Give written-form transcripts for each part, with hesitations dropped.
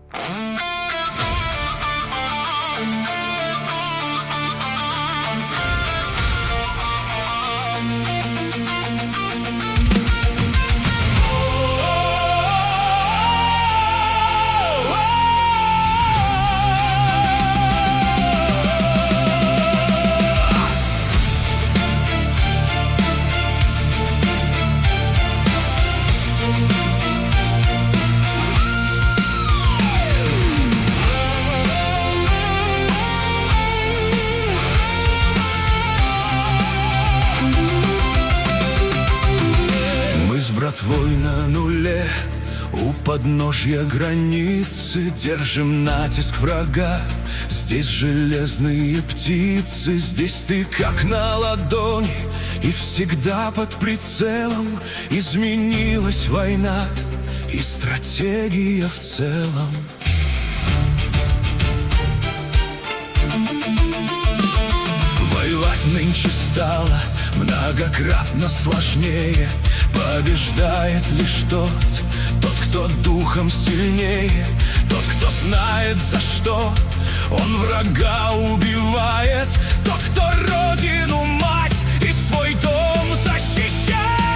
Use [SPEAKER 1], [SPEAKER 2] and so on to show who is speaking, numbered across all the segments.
[SPEAKER 1] Братвой на нуле, у подножья границы, держим натиск врага. Здесь железные птицы, здесь ты как на ладони, и всегда под прицелом. Изменилась война и стратегия в целом. Воевать нынче стало многократно сложнее. Побеждает лишь тот, кто духом сильнее, тот, кто знает, за что он врага убивает, тот, кто родину, мать и свой дом защищает.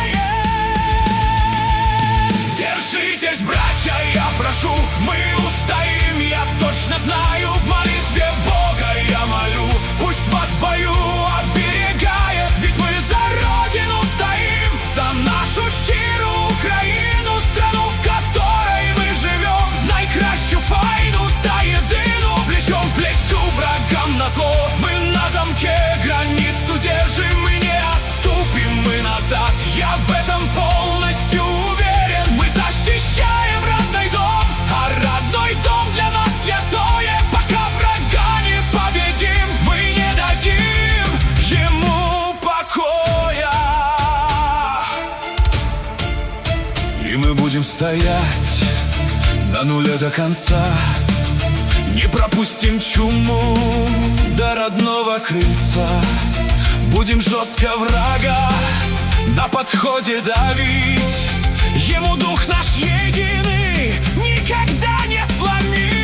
[SPEAKER 1] Держитесь, братья, я прошу, мы устоим, я точно знаю, в молитве Бога я молю, пусть вас в бою оберегает, ведь мы за родину стоим, за нашу щиру Україну, страну, в которой мы живем. Найкращу файну та єдину, плечом к плечу врагам назло. Мы на замке границу держим, мы не отступим, мы назад. Я в этом полностью уверен, мы защищаем родной дом, а родной дом для нас святое. Пока врага не победим, мы не дадим ему покоя. И мы будем стоять на нуле до конца, не пропустим чуму до родного крыльца. Будем жестко врага на подходе давить, ему дух наш единый никогда не сломить.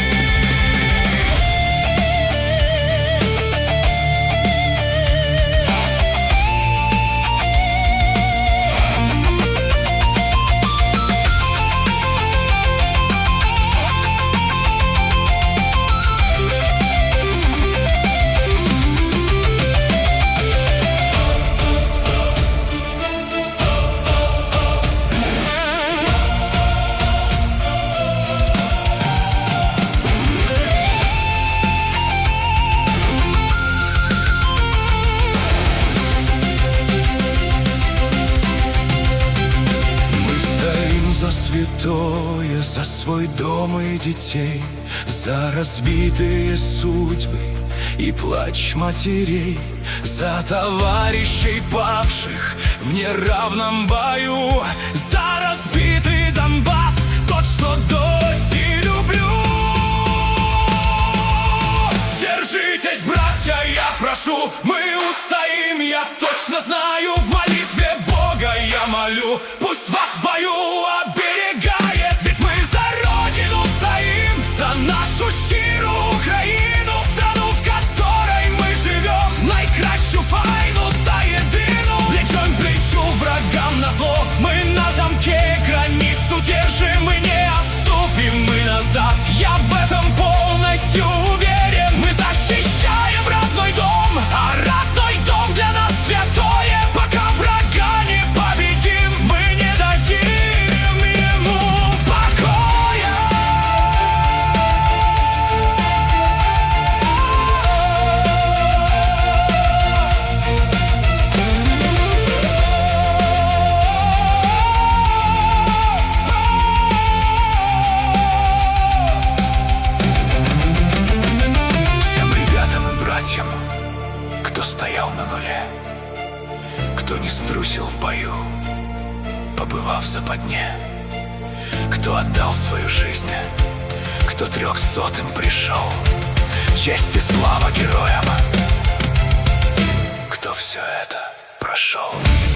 [SPEAKER 1] Святое, за свой дом и детей, за разбитые судьбы и плач матерей, за товарищей павших в неравном бою, за разбитый Донбасс, тот, что до сих люблю. Держитесь, братья, я прошу, мы устоим, я точно знаю, в молитве Бога я молю, пусть вас в бою оберегает, ведь мы за родину стоим, за нашу щиру Україну, страну, в которой мы живем. Найкращу файну та єдину, плечом к плечу врагам назло. Мы на замке границу держим, мы не отступим, мы назад. Я в этом полностью уверен, мы защищаем родной дом, а родной дом для нас святое. Пока врага не победим, мы не дадим ему покоя. Всем ребятам и братьям, кто стоял на нуле, кто не струсил в бою, побывав в западне, кто отдал свою жизнь, кто 300-м пришел. Честь и слава героям, кто все это прошел.